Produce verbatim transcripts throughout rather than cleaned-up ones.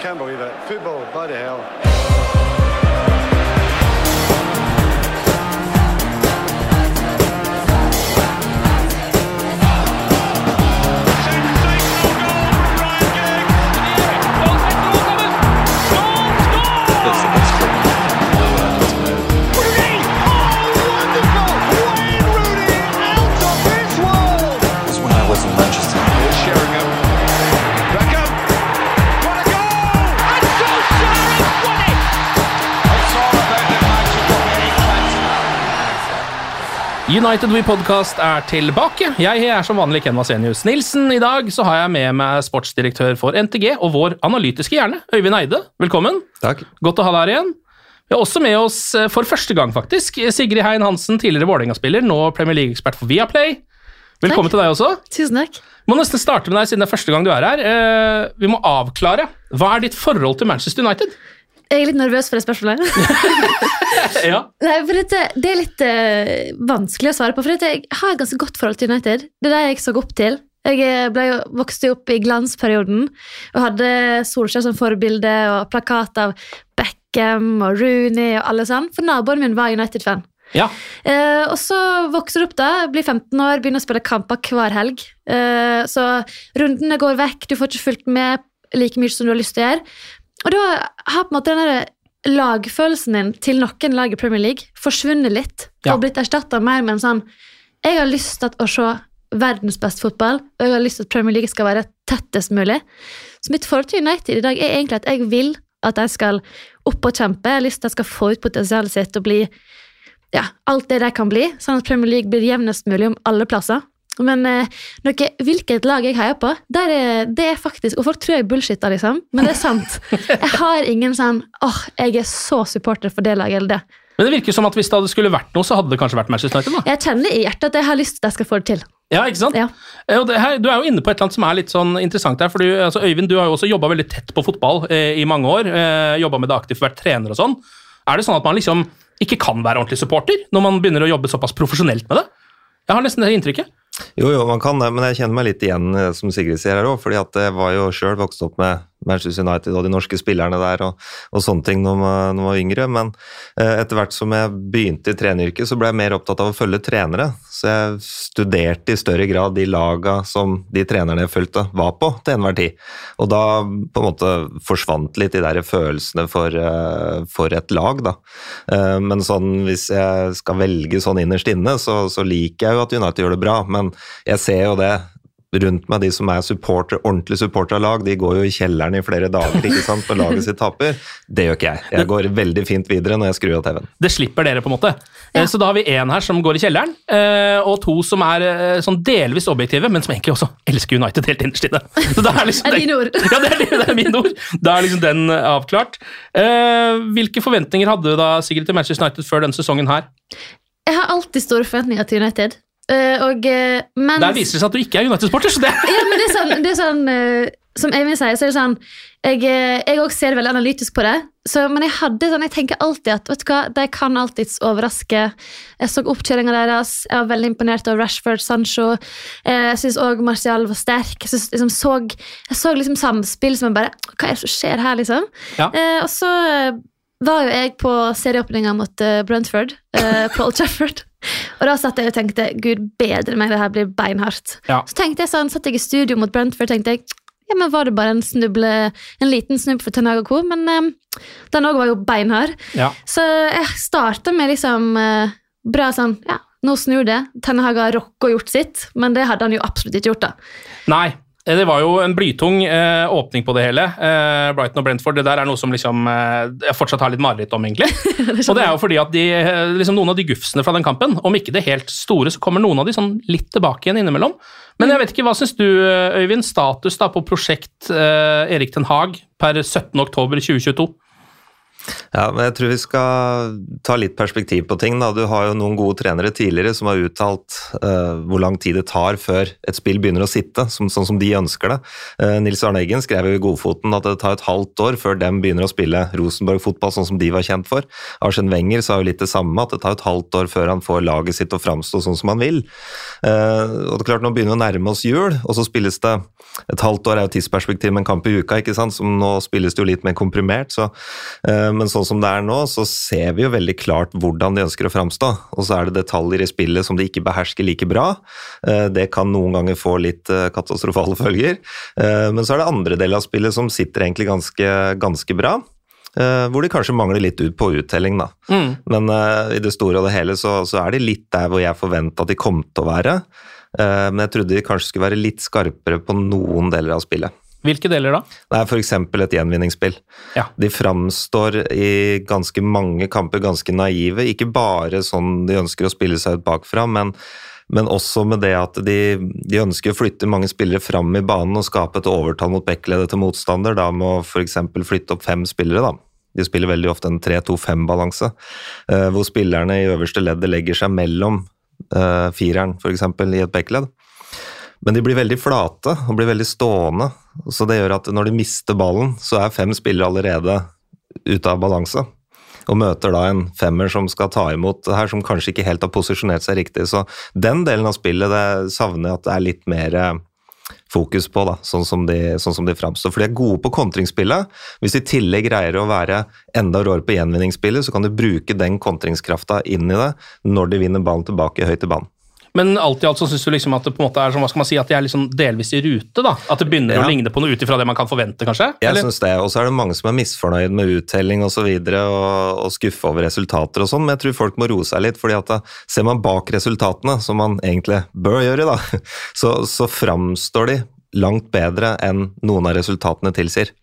can't believe it. Football, bloody hell. United We Podcast er tilbake. Jeg er som vanlig Ken Vasenius Nilsen. I dag så har jeg med meg sportsdirektør for N T G og vår analytiske hjerne, Øyvind Eide. Velkommen. Takk. Godt å ha deg her igjen. Vi har også med oss for første gang faktisk Sigrid Hein Hansen, tidligere Vålerenga-spiller, nå Premier League-ekspert for Viaplay. Velkommen takk. Til deg også. Tusen takk. Må nesten starte med deg siden det er første gang du er her. Vi må avklare. Hva er ditt forhold til Manchester United? Jeg er litt nervøs for det spørsmålet. Ja. Nei, for dette, det er litt uh, vanskelig å svare på, for dette, jeg har et ganske godt forhold til United. Det er det jeg så opp til. Jeg ble jo vokste opp i glansperioden, og hadde Solskjær som forbilde, og plakat av Beckham og Rooney og alle sånn, for naboen min var United-fan. Ja. Uh, og så vokser du opp da, blir femten år, begynner å spille kamper hver helg. Uh, så rundene går vekk, du får ikke fulgt med like mye som du har lyst til å gjøre. Og da har på en måte denne lagfølelsen din til noen lag i Premier League forsvunnet litt, ja. Og blitt erstattet mer med en sånn, jeg har lyst til å se verdens beste fotball, og jeg har lyst til at Premier League skal være tettest mulig. Så mitt forhold til United i dag er egentlig at jeg vil at jeg skal opp og kjempe, jeg har lyst til at jeg skal få ut potensialet sitt og bli, ja, alt det de kan bli, sånn at Premier League blir jevnest mulig om alle plasser. Men eh, noe, hvilket lag jeg heier på, der er, det er faktisk, og folk tror jeg bullshitter liksom, men det er sant. Jeg har ingen sånn, åh, jeg er så supporter for det laget eller det. Men det virker som at hvis det skulle vært noe, så hadde det kanskje vært Manchester United da? Jeg kjenner i hjertet at jeg har lyst til at jeg skal få det til. Ja, ikke sant? Ja. Og det her, du er jo inne på et eller annet som er litt sånn interessant her, for du, altså, Øyvind, du har jo også jobbet veldig tett på fotball eh, i mange år, eh, jobbet med det aktivt, vært trener og sånn. Er det sånn at man liksom ikke kan være ordentlig supporter når man begynner å jobbe såpass profesjonelt med det? Jeg har nesten det inntrykket. Jo, jo, man kan det, men jeg kjenner meg litt igjen, som Sigrid sier her også, fordi at jeg var jo selv vokst opp med Manchester United og de norske spillerne der, og, og sånne ting når man, når man var yngre, men eh, etter hvert som jeg begynte i treneryrket, så ble jeg mer opptatt av å følge trenere, så jeg studerte i større grad de laga som de trenerne jeg følte var på til enhver tid, og da på en måte forsvant litt de der følelsene for, uh, for et lag da, uh, men sånn, hvis jeg skal velge sånn innerst inne, så, så liker jeg jo at United gjør det bra, men jeg ser jo det rundt meg, de som er supporter, ordentlig supporter av lag, de går jo i kjelleren i flere dager, ikke sant, og laget sitt taper. Det gjør ikke jeg. Jeg går veldig fint videre når jeg skrur av T V-en. Det slipper dere på en måte. Ja. Så da har vi en her som går i kjelleren, og to som er sånn delvis objektive, men som egentlig også elsker United helt innerst i det. Så det er liksom det er dine ord. Ja, det er, det er mine ord. Da er liksom den avklart. Hvilke forventninger hadde du da, Sigrid, til Manchester United før denne sesongen her? Jeg har alltid store forventninger til United. Uh, og, uh, mens... Der viser det seg at du ikke er United-sporter, så det... Ja, men det er sånn, det er sånn uh, som Eivind sier, så er det sånn, jeg, uh, jeg også ser veldig analytisk på det, så, men jeg hadde sånn, jeg tenker alltid at, vet du hva, de kan alltid overraske. Jeg så oppkjøringen deres, jeg var veldig imponert av Rashford, Sancho, uh, jeg synes også Martial var sterk, jeg, synes, liksom, så, jeg så liksom samspill som jeg bare, hva er det som skjer her, liksom? Ja. Uh, og så uh, var jo jeg på serieåpningen mot uh, Brentford, uh, på Old Trafford. Og da satt jeg og tenkte, Gud bedre meg, det her blir beinhardt. Ja. Så tenkte jeg sånn, satt jeg i studio mot Brentford, tenkte jeg, ja, men var det bare en snuble, en liten snubb for Ten Hag og Co, men um, den også var jo beinhard. Ja. Så jeg startet med liksom uh, bra sånn, ja, nå snur det. Ten Hag har rock og gjort sitt, men det hadde han jo absolutt ikke gjort da. Nei, det var jo en blytung eh, åpning på det hele. Eh, Brighton og Brentford, det der er noe som liksom, eh, jeg fortsatt har litt mareritt om, egentlig. det og det er jo fordi at de, liksom, noen av de gufsene fra den kampen, om ikke det helt store, så kommer noen av de sånn litt tilbake igjen innimellom. Men jeg vet ikke, hva synes du, Øyvind, status da på prosjekt eh, Erik Ten Hag per syttende oktober tjue tjueto? Ja, men jeg tror vi skal ta litt perspektiv på ting da. Du har jo noen gode trenere tidligere som har uttalt uh, hvor lang tid det tar før et spill begynner å sitte, som, sånn som de ønsker det. Uh, Nils Arne Eggen skrev jo i Godfoten at det tar et halvt år før de begynner å spille Rosenborg-fotball sånn som de var kjent for. Arsene Wenger sa jo litt det samme, at det tar et halvt år før han får laget sitt å framstå sånn som han vil. Uh, og det er klart, nå begynner vi å nærme oss jul, og så spilles det et halvt år er jo tidsperspektiv med en kamp i uka, ikke sant, som nå spilles det jo litt mer komprimert, så uh, men sånn som det er nå, så ser vi jo veldig klart hvordan de ønsker å framstå, og så er det detaljer i spillet som de ikke behersker like bra. Det kan noen ganger få litt katastrofale følger, men så er det andre deler av spillet som sitter egentlig ganske, ganske bra, hvor de kanskje mangler litt ut på uttelling da. Mm. Men i det store og det hele så, så er de litt der hvor jeg forventet at de kom til å være, men jeg trodde de kanskje skulle være litt skarpere på noen deler av spillet. Hvilke deler da? Det er for eksempel et gjenvinningsspill. Ja. De framstår i ganske mange kamper ganske naive, ikke bare sånn de ønsker å spille seg ut bakfra, men, men også med det at de, de ønsker å flytte mange spillere fram i banen og skape et overtall mot backleddet til motstander, da må for eksempel flytte opp fem spillere da. De spiller veldig ofte en tre to fem balanse, hvor spillerne i øverste leddet legger seg mellom uh, fireren for eksempel i et backledd. Men de blir veldig flate og blir veldig stående, så det gjør at når de mister ballen, så er fem spillere allerede ute av balanse, og møter da en femmer som skal ta imot det her, som kanskje ikke helt har posisjonert seg riktig. Så den delen av spillet det savner jeg at det er litt mer fokus på, da, sånn som de, sånn som de framstår. For de er gode på kontringsspillet. Hvis de i tillegg greier å være enda råere på gjenvinningsspillet, så kan de bruke den kontringskrafta inn i det når de vinner ballen tilbake høyt i banen. Men alt i alt så synes du liksom at det på en måte er som, hva skal man si, at de er liksom delvis i rute da? At det begynner ja. Å ligne på noe utifra det man kan forvente, kanskje? Jeg eller? Synes det, og så er det mange som er misfornøyd med uttelling og så videre, og, og skuffe over resultater og sånn, men jeg tror folk må roe seg litt, fordi at da ser man bak resultatene, som man egentlig bør gjøre da, så, så framstår de langt bedre enn noen av resultatene tilsier.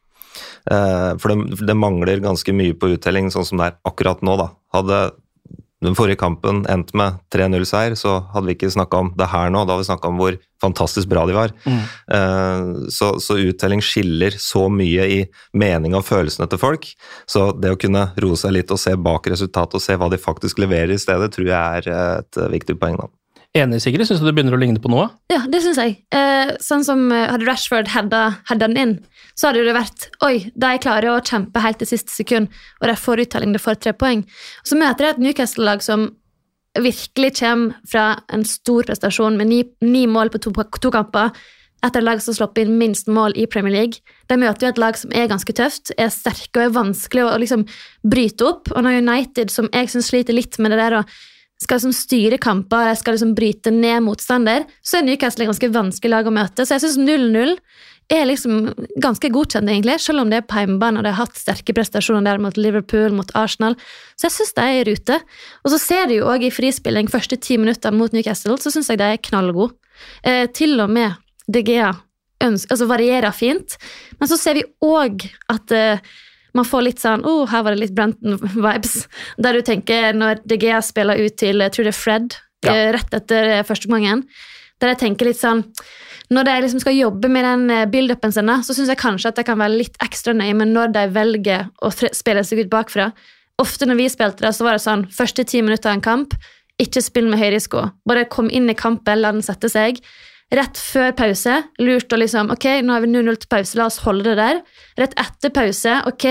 Uh, for det, det mangler ganske mye på uttelling, sånn som det er akkurat nå da. Hadde den forrige kampen endte med tre null seier, så hadde vi ikke snakket om det her nå, da hadde vi snakket om hvor fantastisk bra de var. Mm. Uh, så, så uttelling skiller så mye i mening og følelsene til folk, så det å kunne roe seg litt og se bak resultatet og se hva de faktisk leverer i stedet, tror jeg er et viktig poeng da. Enig, Sigrid? Synes du det begynner å ligne på noe? Ja, det synes jeg. Eh, sånn som hadde Rashford hadde den inn, så hadde det vært, oi, de klarer å kjempe helt til siste sekund, og de får uttelling, de får tre poeng. Og så møter de et Newcastle-lag som virkelig kommer fra en stor prestasjon med ni, ni mål på to, to kamper, etter lag som slår inn minst mål i Premier League. De møter jo et lag som er ganske tøft, er sterke og er vanskelig å liksom bryte opp, og når United, som jeg synes sliter litt med det der, og skal liksom styre kamper, jeg skal liksom bryte ned motstander, så er Newcastle ganske vanskelig lag å møte. Så jeg synes null null er liksom ganske godkjent egentlig, selv om det er på hjemmebane, og de har hatt sterke prestasjoner der mot Liverpool, mot Arsenal. Så jeg synes de er i rute. Og så ser du jo også i frispilling første ti minutter mot Newcastle, så synes jeg de er knallgode. Eh, til og med De Gea ønsker, altså varierer fint, men så ser vi også at eh, man får litt sånn, oh, her var det litt Brenton-vibes, der du tenker når De Gea spiller ut til, jeg tror det er Fred, ja. Rett etter første gangen, der jeg tenker litt sånn, når de liksom skal jobbe med den build-upen sin, så synes jeg kanskje at det kan være litt ekstra nøye, men når de velger å spille seg ut bakfra, ofte når vi spilte det, så var det sånn, første ti minutter av en kamp, ikke spill med høy risiko, bare kom inn i kampen, la den sette seg, rett før pause, lurt å liksom, ok, nå har vi null null til pause, la oss holde det der. Rett etter pause, ok,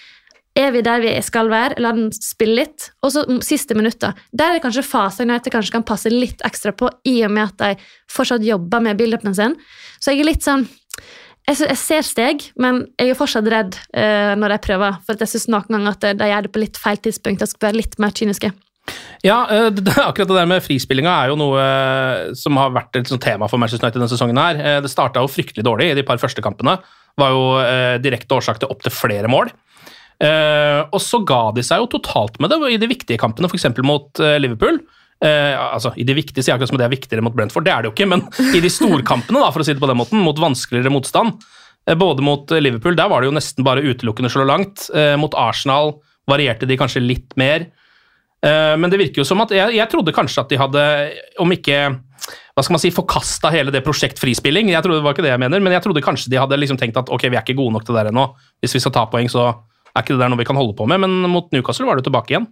er vi der vi skal være, la den spille litt. Og så siste minutter. Der er det kanskje fasen at det kanskje kan passe litt ekstra på, i og med at de fortsatt jobber med build-upen sin. Så jeg er litt sånn, jeg, jeg ser steg, men jeg er fortsatt redd uh, når jeg prøver, for jeg synes noen ganger at de gjør det på litt feil tidspunkt, de skal være litt mer kyniske. Ja, det, akkurat det der med frispillinga er jo noe som har vært et tema for Manchester United denne sesongen her. Det startet jo fryktelig dårlig i de par første kampene. Var jo eh, direkte årsak til opp til flere mål. Eh, og så ga de seg jo totalt med det i de viktige kampene, for eksempel mot eh, Liverpool. Eh, altså, i de viktige, sier jeg akkurat som det er viktigere mot Brentford, det er det jo ikke, men i de storkampene, da, for å si det på den måten, mot vanskeligere motstand. Eh, både mot Liverpool, der var det jo nesten bare utelukkende så langt. Eh, mot Arsenal varierte de kanskje litt mer. Men det virker jo som at jeg, jeg trodde kanskje at de hadde, om ikke, hva skal man si, forkastet hele det prosjekt frispilling, jeg trodde det var ikke det jeg mener, men jeg trodde kanskje de hadde liksom tenkt at ok, vi er ikke gode nok til det der ennå, hvis vi skal ta poeng så er ikke det der noe vi kan holde på med, men mot Newcastle var det tilbake igjen.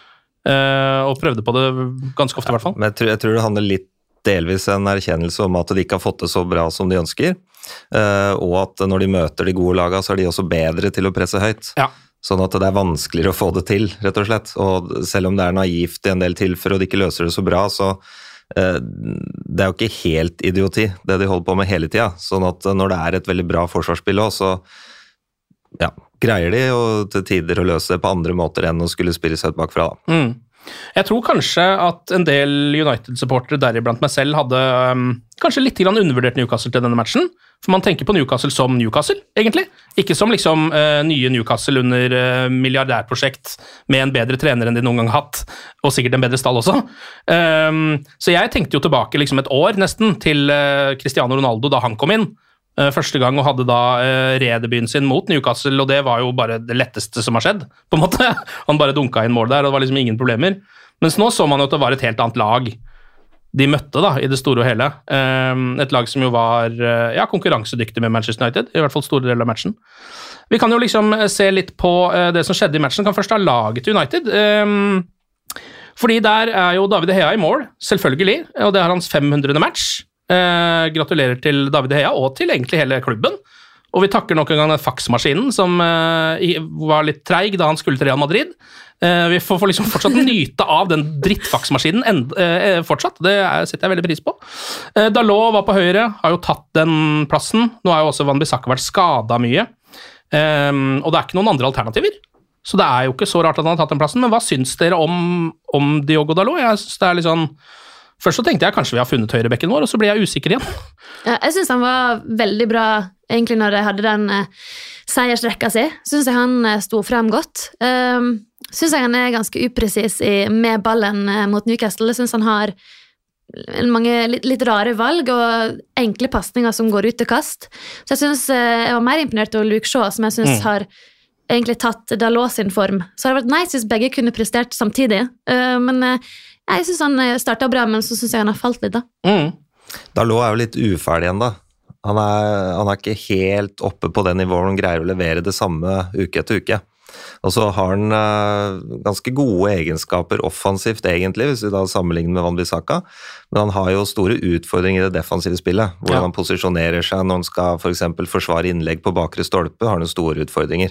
Uh, og prøvde på det ganske ofte i hvert fall. Men jeg tror, jeg tror det handler litt delvis en erkjennelse om at de ikke har fått det så bra som de ønsker, uh, og at når de møter de gode lagene, så er de også bedre til å presse høyt. Ja. Sånn at det er vanskeligere å få det til, rett og slett. Og selv om det er naivt i en del tilfeller, og de ikke løser det så bra, så uh, det er jo ikke helt idioti, det de holder på med hele tida. Sånn at når det er et veldig bra forsvarsspill også, så ja, greier de jo til tider å løse det på andre måter enn å skulle spille seg ut bakfra. Mm. Jeg tror kanskje at en del United-supportere, deriblant meg selv, hadde um, kanskje litt grann undervurdert Newcastle til denne matchen. For man tenker på Newcastle som Newcastle, egentlig. Ikke som liksom uh, nye Newcastle under uh, milliardærprosjekt med en bedre trener enn de noen gang har hatt, og sikkert en bedre stall også. Um, så jeg tenkte jo tilbake liksom et år nesten til uh, Cristiano Ronaldo da han kom inn. Første gang og hadde da uh, redebyen sin mot Newcastle, og det var jo bare det letteste som har skjedd, på en måte. Han bare dunka inn mål der, og det var liksom ingen problemer. Mens nå så man jo at det var et helt annet lag de møtte da, i det store og hele. Um, et lag som jo var uh, ja, konkurransedyktig med Manchester United, i hvert fall store deler av matchen. Vi kan jo liksom se litt på uh, det som skjedde i matchen. Kan først ha laget United. Um, fordi der er jo David De Gea i mål, selvfølgelig, og det er hans femhundrede match. Eh, gratulerer til David De Gea og til egentlig hele klubben, og vi takker nok en gang den faksmaskinen som eh, var litt treig da han skulle til Real Madrid. Eh, vi får, får liksom fortsatt nyte av den drittfaksmaskinen end, eh, fortsatt, det er, setter jeg veldig pris på. eh, Dalot var på høyre, har jo tatt den plassen. Nå har jo også Van Bissaka vært skadet mye, eh, og det er ikke noen andre alternativer, så det er jo ikke så rart at han har tatt den plassen. Men hva syns dere om, om Diogo Dalot? Jeg synes det er litt sånn. Først så tenkte jeg kanskje vi har funnet høyrebekken vår, og så ble jeg usikker igjen. Ja, jeg synes han var veldig bra, egentlig når jeg hadde den eh, seiersrekka si. Synes jeg han eh, sto frem godt. Um, synes jeg han er ganske upresis i, med ballen eh, mot Newcastle. Jeg synes han har mange litt, litt rare valg, og enkle passninger som går ut til kast. Så jeg synes eh, jeg var mer imponert over Luke Shaw, som jeg synes mm. har egentlig tatt Dalot sin form. Så det hadde vært nice hvis begge kunne prestert samtidig. Uh, men uh, jeg synes han startet bra, men så synes jeg han har falt litt da. Mm. Dalot er jo litt uferdig igjen da. Han er, han er ikke helt oppe på det nivået han greier å levere det samme uke etter uke. Og så har han uh, ganske gode egenskaper offensivt egentlig, hvis vi da sammenligner med Van Bissaka, men han har jo store utfordringer i det defensive spillet, hvor ja. han posisjonerer seg når han skal for eksempel forsvare innlegg på bakre stolpe, har han store utfordringer.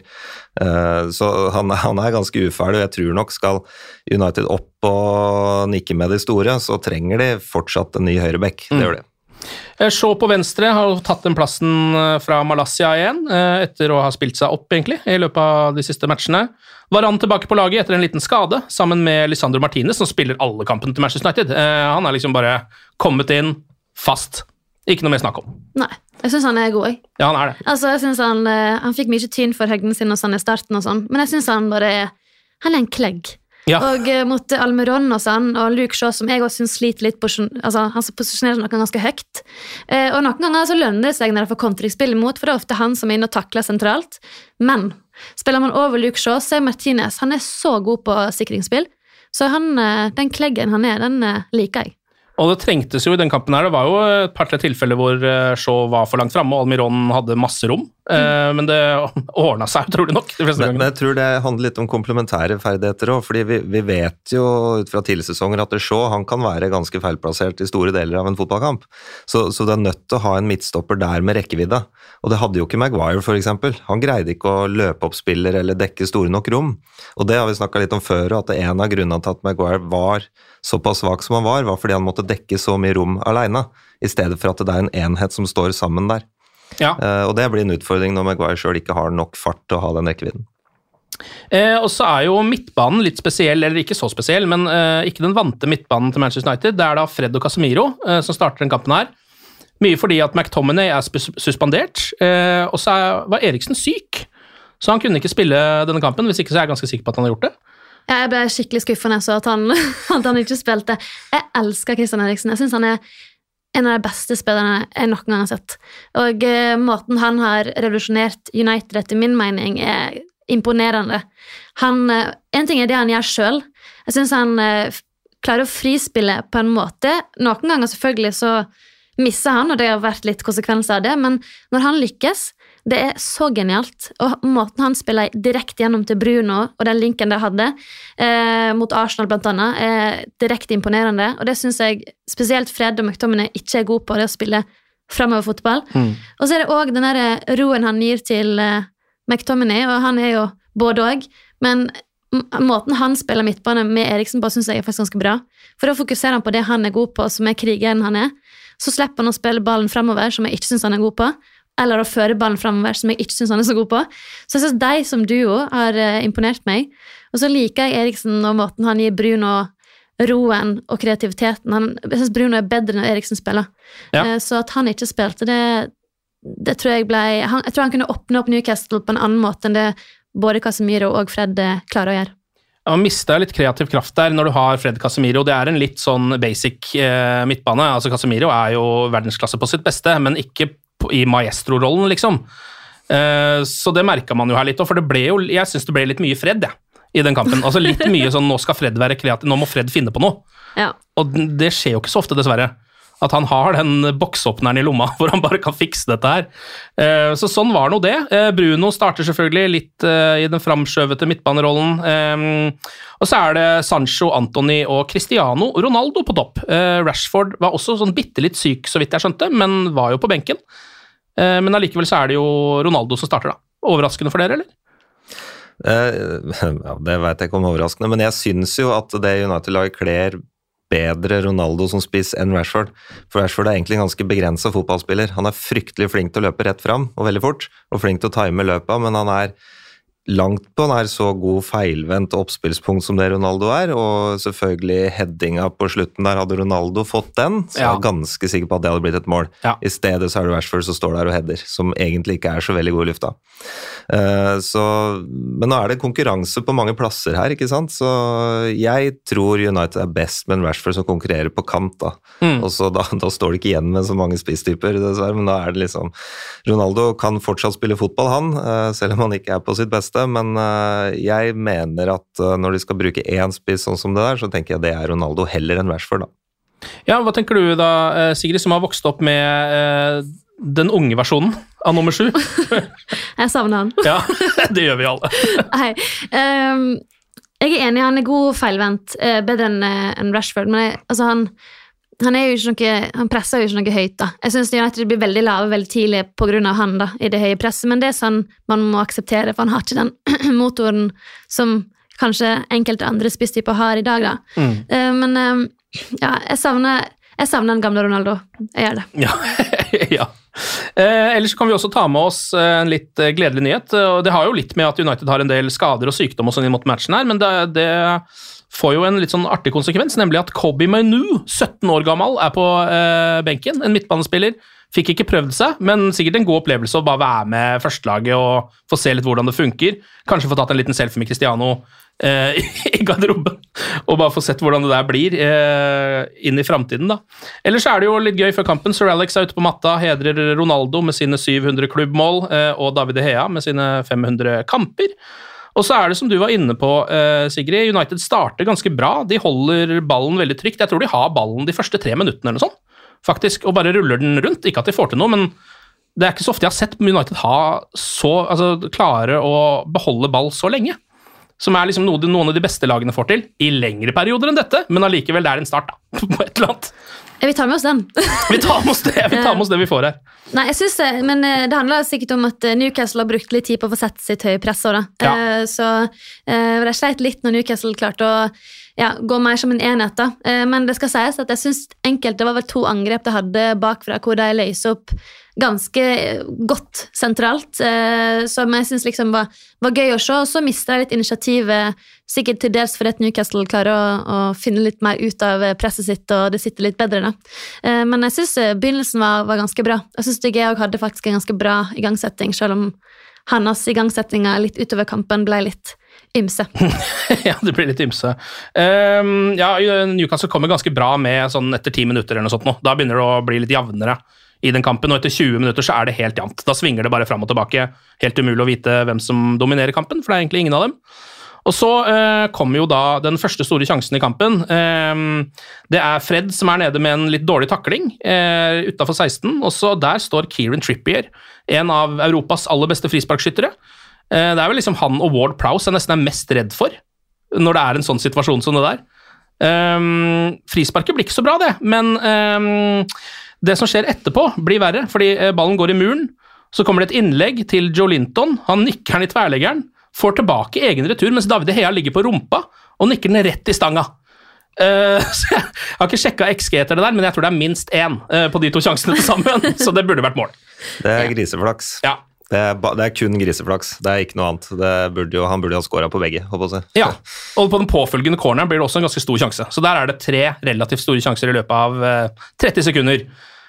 Uh, så han, han er ganske uferdig, og jeg tror nok skal United opp og nikke med de store, så trenger de fortsatt en ny høyreback, det gjør de. Shaw på venstre har tatt den plassen fra Malaysia igjen, etter å ha spilt seg opp egentlig, i løpet av de siste matchene. Varane tilbake på laget etter en liten skade, sammen med Lisandro Martinez, som spiller alle kampene til Manchester United. Han er liksom bare kommet inn fast. Ikke noe mer snakk om. Nei, jeg synes han er god, jeg. Ja, han er det. Altså, jeg synes han, han fikk mye tyn for høgden sin og sånn i starten og sånn, men jeg synes han bare er, han er en klegg. Ja. Og uh, mot Almiron og sånn, og Luke Shaw, som jeg også synes sliter litt på, altså, han posisjonerer noen ganske høyt. Uh, og noen ganger så lønner det seg når det får kontringsspill imot, for det er ofte han som er inne og takler sentralt. Men spiller man over Luke Shaw, så er Martinez, han er så god på sikringsspill, så han, uh, den kleggen han er, den uh, liker jeg. Og det trengtes jo i den kampen her, det var jo et par-tre tilfeller hvor Shaw var for langt fremme, og Almiron hadde masse rom, mm. men det ordnet seg utrolig nok de fleste men, men jeg tror det handler litt om komplementære ferdigheter også, fordi vi, vi vet jo ut fra tidligsesonger at Shaw, han kan være ganske feilplassert i store deler av en fotballkamp, så, så det er nødt til å ha en midtstopper der med rekkevidde, og det hadde jo ikke Maguire for eksempel, han greide ikke å løpe opp spiller eller dekke store nok rom, og det har vi snakket litt om før, at en av grunnene til at Maguire var såpass svak som han var, var fordi han måtte dekke så mye rom alene, i stedet for at det er en enhet som står sammen der. Ja. Uh, og det blir en utfordring når Maguire selv ikke har nok fart til å ha den rekkevidden. Eh, og så er jo midtbanen litt spesiell, eller ikke så spesiell, men eh, ikke den vante midtbanen til Manchester United. Det er da Fred og Casemiro eh, som starter den kampen her. Mye fordi at McTominay er suspendert, eh, og så er, var Eriksen syk, så han kunne ikke spille denne kampen, hvis ikke så er jeg ganske sikker på at han har gjort det. Ja, jeg ble skikkelig skuffende så at han, at han ikke spilte. Jeg elsker Christian Eriksen. Jeg synes han er en av de beste spillerne jeg noen gang har sett. Og eh, måten han har revolusjonert United etter min mening er imponerende. Han, eh, en ting er det han gjør selv. Jeg synes han eh, klarer å frispille på en måte. Noen ganger selvfølgelig så misser han, og det har vært litt konsekvenser av det, men når han lykkes, Det er så genialt, og måten han spiller direkte gjennom til Bruno, og den linken de hadde, eh, mot Arsenal blant annet, er direkte imponerende, og det synes jeg spesielt Fred og McTominay ikke er god på, det å spille fremover fotball. Mm. Og så er det også den der roen han gir til eh, McTominay, og han er jo både og, men måten han spiller midtbane med Eriksen på, synes jeg er faktisk ganske bra. For da fokuserer han på det han er god på, som er krigeren han er, så slipper han å spille ballen fremover, som jeg ikke synes han er god på, eller å føre ballen fremover, som jeg ikke synes han er så god på. Så jeg synes de som duo har uh, imponert meg. Og så liker jeg Eriksen og måten han gir Bruno roen og kreativiteten. Han, jeg synes Bruno er bedre når Eriksen spiller. Ja. Uh, så at han ikke spilte, det, det tror jeg ble... Han, jeg tror han kunne åpne opp Newcastle på en annen måte enn det både Casemiro og Fred klarer å gjøre. Man mister litt kreativ kraft der når du har Fred Casemiro. Det er en litt sånn basic eh, midtbane. Altså Casemiro er jo verdensklasse på sitt beste, men ikke i maestro-rollen, liksom. Uh, så det merket man jo her litt, for det ble jo, jeg synes det ble litt mye Fred, ja, i den kampen. Altså litt mye sånn, nå skal Fred være kreativ, nå må Fred finne på noe. Ja. Og det skjer jo ikke så ofte, dessverre. At han har den boksåpneren i lomma, hvor han bare kan fikse dette her. Uh, så sånn var nå det. Uh, Bruno starter selvfølgelig litt uh, i den framskjøvete midtbanerollen. Um, og så er det Sancho, Antony og Cristiano Ronaldo på topp. Uh, Rashford var også sånn bittelitt syk, så vidt jeg skjønte, men var jo på benken. Uh, men allikevel så er det jo Ronaldo som starter da. Overraskende for dere, eller? Uh, ja, det vet jeg ikke om overraskende, men jeg synes jo at det United-laget kler bedre Ronaldo som spiss enn Rashford. For Rashford er egentlig en ganske begrenset fotballspiller. Han er fryktelig flink til å løpe rett fram, og veldig fort, og flink til å time løpet, men han er langt på nær så god feilvendt oppspillspunkt som det Ronaldo er, og selvfølgelig headinga på slutten der, hadde Ronaldo fått den, så ja. Jeg er ganske sikker på at det hadde blitt et mål. Ja. I stedet så er det Rashford som står der og header, som egentlig ikke er så veldig god i lufta. Uh, så, men nå er det konkurranse på mange plasser her, ikke sant? Så jeg tror United er best med en Rashford som konkurrerer på kant, da. Mm. Og så da, da står det ikke igjen med så mange spisstyper, dessverre, men da er det liksom Ronaldo kan fortsatt spille fotball, han, uh, selv om han ikke er på sitt beste, men uh, jeg mener at uh, når de skal bruke én spiss sånn som det der, så tenker jeg det er Ronaldo heller enn Rashford, da. Ja, hva tenker du da, Sigrid, som har vokst opp med uh, den unge versjonen av nummer sju? Jeg savner han. Ja, det gjør vi alle. Nei, um, jeg er enig, han er god feilvendt, uh, bedre enn uh, en Rashford, men jeg, altså han Han, er jo ikke noe, han presser jo ikke noe høyt da. Jeg synes United blir veldig lave veldig tidlig på grunn av han da, i det høye presset, men det er sånn man må akseptere, for han har ikke den motoren som kanskje enkelte andre spisstyper har i dag da. Mm. Uh, men uh, ja, jeg savner, jeg savner den gamle Ronaldo. Jeg gjør det. Ja, ja. Eh, ellers kan vi også ta med oss en litt gledelig nyhet, og det har jo litt med at United har en del skader og sykdom og sånn inn mot matchen her, men det, det får jo en litt sånn artig konsekvens, nemlig at Kobbie Mainoo, sytten år gammel, er på eh, benken, en midtbanespiller. Fikk ikke prøvd seg, men sikkert en god opplevelse å bare være med førstelaget og få se litt hvordan det funker. Kanskje få tatt en liten selfie med Cristiano eh, i garderoben, og bare få sett hvordan det der blir eh, inn i fremtiden da. Ellers er det jo litt gøy før kampen. Sir Alex er ute på matta, hedrer Ronaldo med sine syv hundre klubbmål, eh, og David De Gea med sine fem hundre kamper. Og så er det som du var inne på, eh, Sigrid, United starter ganske bra. De holder ballen veldig trygt. Jeg tror de har ballen de første tre minuttene eller noe sånt, faktisk, og bare ruller den rundt. Ikke at de får til noe, men det er ikke så ofte jeg har sett United ha så, altså klare å beholde ball så lenge. Som er liksom noe, noen av de beste lagene får til, i lengre perioder enn dette, men allikevel det er en start da, på et eller annet. Vi tar med oss den. vi tar med oss det, vi tar med oss det vi får her. Nei, jeg synes det, men det handler sikkert om at Newcastle har brukt litt tid på å få sett sitt høye press også, da. Ja. Så det sleit litt når Newcastle klarte å ja, gå mer som en enhet da. Men det skal sies at jeg synes enkelt, det var vel to angrep de hadde bakfra, hvor de løser opp ganske godt sentralt, som jeg synes liksom var, var gøy å se, og så mistet jeg litt initiativet, sikkert til dels fordi at Newcastle klarer å, å finne litt mer ut av presset sitt, og det sitter litt bedre da. Men jeg synes begynnelsen var, var ganske bra. Jeg synes jeg også hadde faktisk en ganske bra igangsetting, selv om hans igangsettinger litt utover kampen ble litt ymse. Ja, det blir litt ymse. Um, ja, Newcastle kommer ganske bra med sånn etter ti minutter eller noe sånt nå. Da begynner det å bli litt jevnere i den kampen, og etter tjue minutter så er det helt jevnt. Da svinger det bare fram og tilbake. Helt umulig å vite hvem som dominerer kampen, for det er egentlig ingen av dem. Og så eh, kommer jo da den første store sjansen i kampen. Eh, det er Fred som er nede med en litt dårlig takling eh, utenfor seksten, og så der står Kieran Trippier, en av Europas aller beste frisparkskyttere. Eh, det er vel liksom han og Ward Prowse jeg nesten er mest redd for, når det er en sånn situasjon som det der. Eh, frisparket blir ikke så bra det, men eh, det som skjer etterpå blir verre, fordi ballen går i muren, så kommer det et innlegg til Joe Linton, han nikker den i tverleggeren, får tilbake egen retur, mens David De Gea ligger på rumpa og nikker den rett i stanga. Uh, så jeg har ikke sjekket X G etter det der, men jeg tror det er minst én uh, på de to sjansene til sammen, så det burde vært mål. Det er griseflaks. Ja. Det er, ba, det er kun griseflaks, det er ikke noe annet. Det burde jo, han burde jo ha skåret på begge, håper jeg. Ja, og på den påfølgende corneren blir det også en ganske stor sjanse. Så der er det tre relativt store sjanser i løpet av uh, tretti sekunder.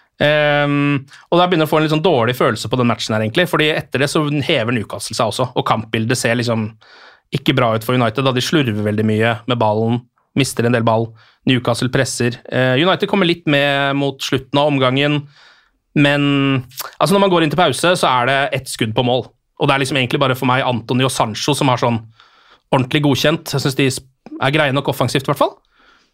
Um, og da begynner å få en litt sånn dårlig følelse på den matchen her egentlig, fordi etter det så hever Newcastle seg også, og kampbildet ser liksom ikke bra ut for United, da de slurver veldig mye med ballen, mister en del ball, Newcastle presser. uh, United kommer litt med mot slutten av omgangen, men altså når man går inn til pause så er det ett skudd på mål, og det er liksom egentlig bare for meg Antony og Sancho som har sånn ordentlig godkjent. Jeg synes de er greie nok offensivt i hvert fall.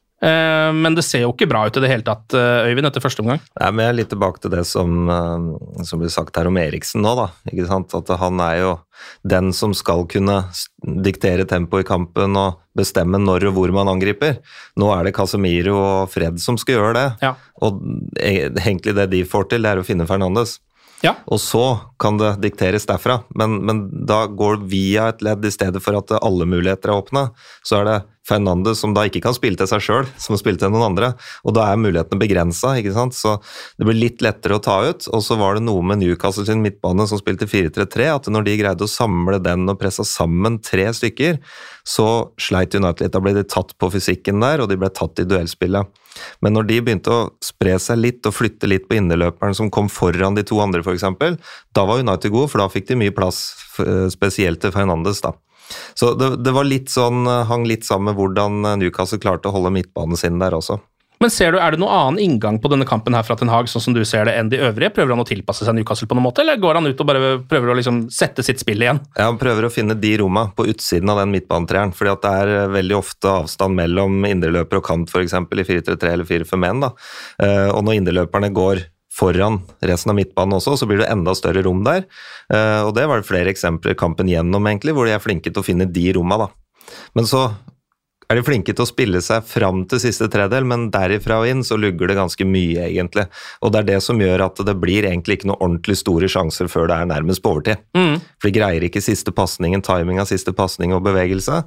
Men det ser jo ikke bra ut i det hele tatt, Øyvind, etter første omgang. Nei, men jeg er litt tilbake til det som, som ble sagt her om Eriksen nå, da. Ikke sant? At han er jo den som skal kunne diktere tempo i kampen og bestemme når og hvor man angriper. Nå er det Casemiro og Fred som skal gjøre det. Ja. Og egentlig det de får til, det er å finne Fernandes. Ja. Og så kan det dikteres derfra, men, men da går det via et ledd i stedet for at alle muligheter er åpne, så er det Fernandes som da ikke kan spille til seg selv, som spiller til noen andre, og da er mulighetene begrenset, ikke sant? Så det blir litt lettere å ta ut, og så var det noe med Newcastle sin midtbane som spilte fire tre tre, at når de greide å samle den og presse sammen tre stykker, så sleit United litt, da ble de tatt på fysikken der, og de ble tatt i duellspillet. Men når de begynte å spre seg litt og flytte litt på innerløperen som kom foran de to andre for eksempel, da var United gode, for da fikk de mye plass, spesielt til Fernandes da. Så det, det var litt sånn, hang litt sammen med hvordan Newcastle klarte å holde midtbanen sin der også. Men ser du, er det noen annen inngang på denne kampen her fra Ten Hag, sånn som du ser det, enn de øvrige? Prøver han å tilpasse seg Newcastle på noen måte, eller går han ut og bare prøver å liksom sette sitt spill igjen? Ja, han prøver å finne de rommene på utsiden av den midtbanetreeren, fordi at det er veldig ofte avstand mellom indreløper og kant, for eksempel i fire tre tre eller fire fem en da. Og når indreløperne går foran resten av midtbanen også, så blir det enda større rom der. Og det var det flere eksempler kampen gjennom egentlig, hvor de er flinke til å finne de rommene da. Men så er de flinke til å spille seg fram til siste tredel, men derifra og inn så lugger det ganske mye egentlig. Og det er det som gjør at det blir egentlig ikke noe ordentlig store sjanser før det er nærmest på overtid. Mm. For de greier ikke siste passningen, timing av siste passning og bevegelse,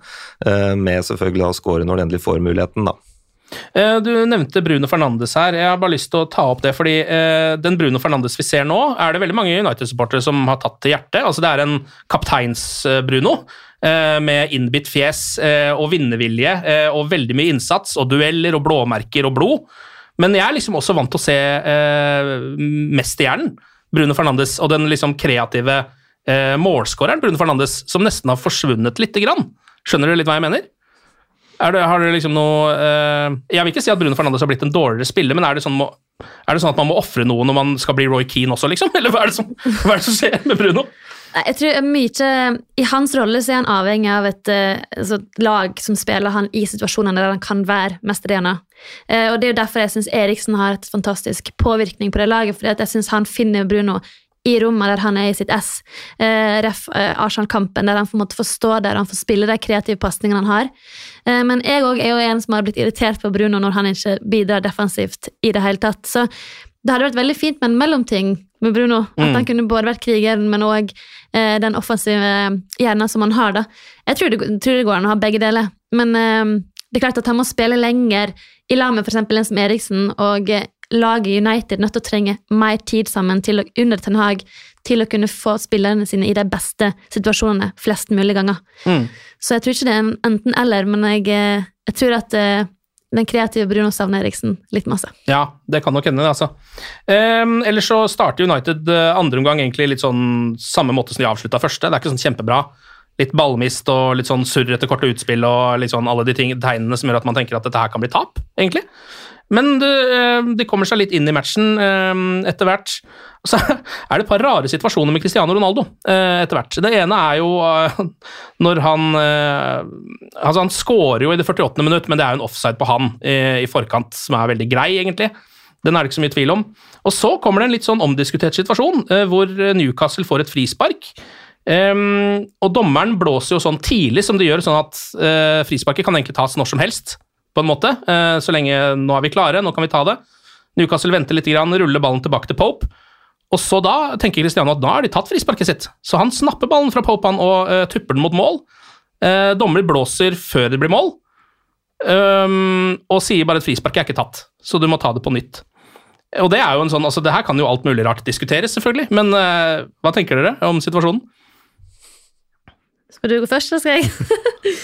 med selvfølgelig å score når de endelig får muligheten da. Du nevnte Bruno Fernandes her. Jeg har bare lyst til å ta opp det, fordi eh, den Bruno Fernandes vi ser nå, er det veldig mange United-supportere som har tatt til hjertet. Altså det er en kapteins-Bruno, eh, med innbitt fjes eh, og vinnervilje, eh, og veldig mye innsats, og dueller, og blåmerker, og blod. Men jeg er liksom også vant til å se eh, mesterhjernen Bruno Fernandes, og den liksom kreative eh, målskåreren Bruno Fernandes, som nesten har forsvunnet litt grann. Skjønner du litt hva jeg mener? Er det, har det liksom noe uh, jeg vil ikke si at Bruno Fernandes har blitt en dårligere spiller, men er det sånn, må, er det sånn at man må offre noe når man skal bli Roy Keane også, liksom? Eller hva er det som, hva er det som skjer med Bruno? Jeg tror mye, I hans rolle så er han avhengig av et altså, lag som spiller han i situasjonene der han kan være mesterhjerne. Uh, og det er jo derfor jeg synes Eriksen har et fantastisk påvirkning på det laget, fordi jeg synes han finner Bruno i rommet der han er i sitt S, eh, ref eh, Arsenal-kampen, der han får, måtte få stå der, han får spille de kreative passningene han har. Eh, men jeg også er jo en som har blitt irritert på Bruno når han ikke bidrar defensivt i det hele tatt. Så det hadde vært veldig fint med en mellomting med Bruno, at mm. han kunne både vært krigeren, men også eh, den offensive hjernen som han har da. Jeg tror det, tror det går an å ha begge deler, men eh, det er klart at han må spille lenger i lag med for eksempel en som Eriksen, og eh, laget United nødt til å trenge mer tid sammen til å, under Ten Hag, til å kunne få spillerne sine i de beste situasjonene flest mulig ganger. Mm. Så jeg tror ikke det er en enten eller, men jeg, jeg tror at uh, den kreative Bruno savner Eriksen litt masse. Ja, det kan nok hende det, altså. Um, ellers så starter United uh, andre omgang egentlig litt sånn samme måte som de avsluttet første. Det er ikke sånn kjempebra. Litt ballmist og litt sånn surr etter korte utspill og litt sånn alle de ting, tegnene som gjør at man tenker at dette her kan bli tap, egentlig. Men det, de kommer seg litt inn i matchen etter hvert. Og så er det et par rare situasjoner med Cristiano Ronaldo etter hvert. Det ene er jo når han altså han scorer jo i det førtiåttende minutt, men det er jo en offside på han i, i forkant som er veldig grei, egentlig. Den er det ikke så mye tvil om. Og så kommer det en litt sånn omdiskutert situasjon, hvor Newcastle får et frispark. Um, og dommeren blåser jo sånn tidlig som det gjør, sånn at uh, frisparket kan egentlig tas når som helst, på en måte. Uh, så lenge nå er vi klare, nå kan vi ta det. Newcastle venter litt, grann, ruller ballen tilbake til Pope. Og så da tenker Cristiano at da har de tatt frisparket sitt. Så han snapper ballen fra Pope han, og uh, tupper den mot mål. Uh, dommer blåser før det blir mål, um, og sier bare at frisparket er ikke tatt, så du må ta det på nytt. Og det er jo en sånn, altså det her kan jo alt mulig rart diskuteres, selvfølgelig, men uh, hva tenker dere om situasjonen? Skal du gå først, så skal jeg?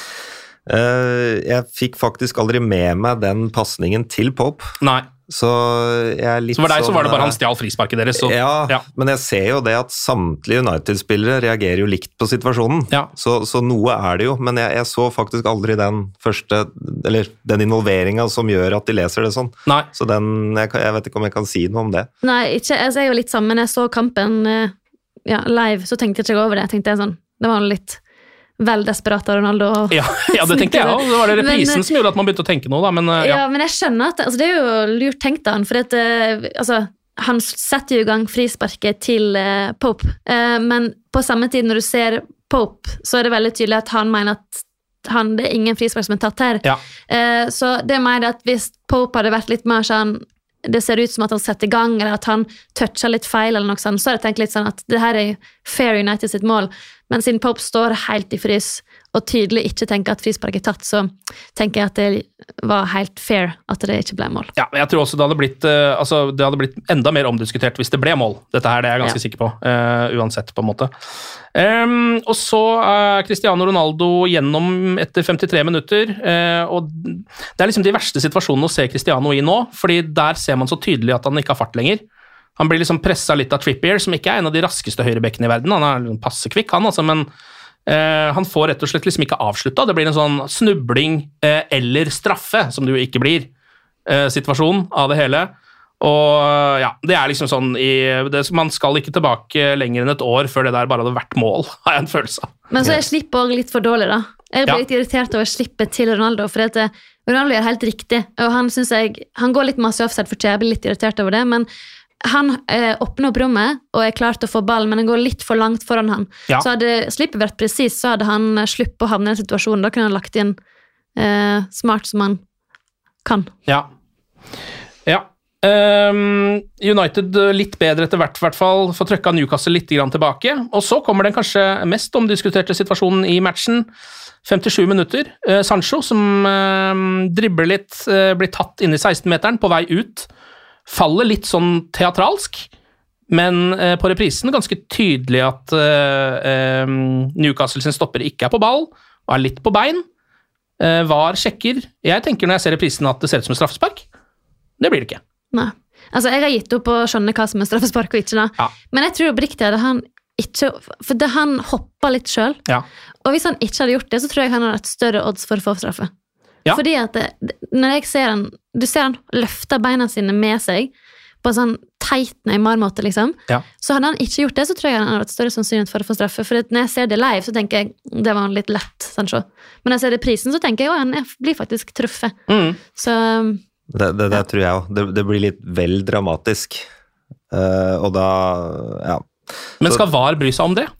uh, jeg fikk faktisk aldri med meg den passningen til Pope. Nei. Så jeg er litt så for deg sånn, så var det bare han stjal frisparket deres? Så, ja, ja, men jeg ser jo det at samtlige United-spillere reagerer jo likt på situasjonen. Ja. Så, så noe er det jo, men jeg, jeg så faktisk aldri den første, eller den involveringen som gjør at de leser det sånn. Nei. Så den, jeg, jeg vet ikke om jeg kan si noe om det. Nei, ikke, jeg ser jo litt sammen. Jeg så kampen ja, live, så tenkte jeg ikke over det. Jeg tenkte sånn, det var litt vel desperat av Ronaldo. Ja, ja, det tenkte jeg også. Det var det reprisen men, som gjorde at man begynte å tenke noe, da. Men, ja. ja, men jeg skjønner at altså, det er jo lurt tenkt av han, for at, altså, han setter jo i gang frisparket til uh, Pope, uh, men på samme tid når du ser Pope, så er det veldig tydelig at han mener at han, det er ingen frispark som er tatt her. Ja. Uh, så det er mer at hvis Pope hadde vært litt mer sånn, det ser ut som at han setter i gang, eller at han toucher litt feil, eller noe sånt, så har jeg tenkt litt sånn at det her er fair United sitt mål, men siden Pope står helt i frys, og tydelig ikke tenker at frispark er tatt, så tenker jeg at det var helt fair at det ikke ble mål. Ja, jeg tror også det hadde blitt, uh, altså, det hadde blitt enda mer omdiskutert hvis det ble mål. Dette her det er jeg ganske ja. sikker på, uh, uansett på en måte. Um, og så er Cristiano Ronaldo gjennom etter femtitre minutter, uh, og det er liksom de verste situasjonene å se Cristiano i nå, fordi der ser man så tydelig at han ikke har fart lenger. Han blir liksom presset litt av Trippier, som ikke er en av de raskeste høyrebekkene i verden. Han er passe kvikk, han altså, men uh, han får rett og slett liksom ikke avsluttet. Det blir en sånn snubling uh, eller straffe, som det jo ikke blir, uh, situasjon av det hele. Og ja, det er liksom sånn i, det, man skal ikke tilbake lenger enn et år før det der bare hadde vært mål, har jeg en følelse av. Men så er slippet også litt for dårlig, da. Jeg blir ja. litt irritert over slippet til Ronaldo, for at Ronaldo er helt riktig, og han synes jeg, han går litt masse offside for tida, jeg blir litt irritert over det, men han eh, åpner opp rommet og er klar til å få ball, men han går litt for langt foran han. Ja. Så hadde slippet vært precis, så hadde han sluppet å havne i en situasjon. Da kunne han lagt inn eh, smart som han kan. Ja. Ja. Um, United litt bedre etter hvert, i hvert fall. Får trøkka Newcastle litt grann tilbake. Og så kommer den kanskje mest omdiskuterte situasjonen i matchen. femtisju minutter. Uh, Sancho, som uh, dribler litt, uh, blir tatt inn i seksten-meteren på vei ut. Faller litt sånn teatralsk, men eh, på reprisen ganske tydelig at eh, eh, Newcastle sin stopper ikke er på ball, og er litt på bein. Eh, var sjekker. Jeg tenker når jeg ser reprisen at det ser ut som en straffespark. Det blir det ikke. Nei. Altså, jeg har gitt opp å skjønne hva som er straffespark og ikke da. Ja. Men jeg tror oppriktig at han ikke, for det han hopper litt selv, ja. Og hvis han ikke hadde gjort det, så tror jeg han har et større odds for å få straffe. Ja. Fordi at det, når jeg ser han, du ser han løfter beina sine med seg på en sånn teit Neymar-måte, liksom. Ja. Så hadde han ikke gjort det, så tror jeg han hadde et større sannsynlighet for å få straffe. For når jeg ser det live, så tenker jeg, det var litt lett, Sancho. Men når jeg ser det prisen, så tenker jeg, å, han blir faktisk truffet. Mm. Så... Det, det, det ja. tror jeg også. Det, det blir litt vel dramatisk. Uh, og da, ja. Men skal V A R bry seg om det?